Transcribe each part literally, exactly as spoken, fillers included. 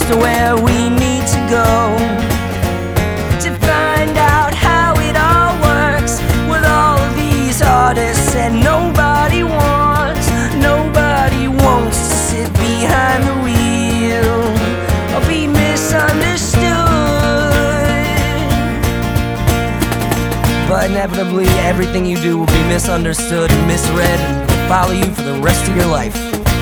to where we need to go, to find out how it all works with all of these artists that nobody wants. Nobody wants to sit behind the wheel or be misunderstood. But inevitably everything you do will be misunderstood and misread and will follow you for the rest of your life.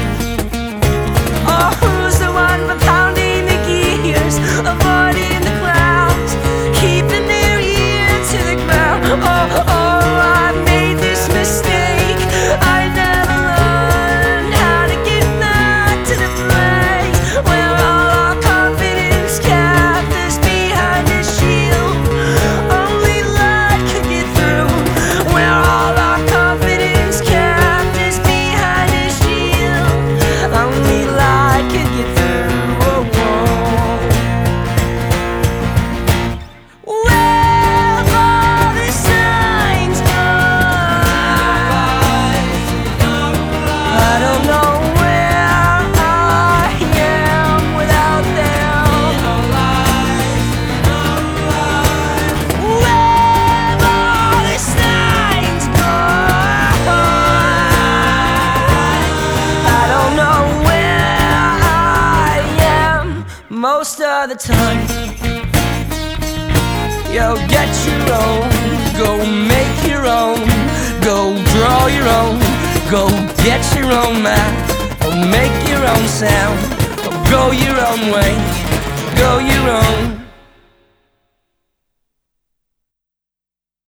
Oh, who's the one for pounding the gears, avoiding the clouds, keeping their ear to the ground? Oh, oh, I made this mistake. I never learned how to get back to the place where all our confidence kept us behind a shield. Only light could get through. Where all our confidence kept us behind a shield. Only light could get through. Oh, oh. Where all the signs gone? I don't know where I am without them. Where all the signs gone? I don't know where I am most of the time. Yo, get your own, go make your own, go draw your own, go get your own map, go make your own sound, go your own way, go your own.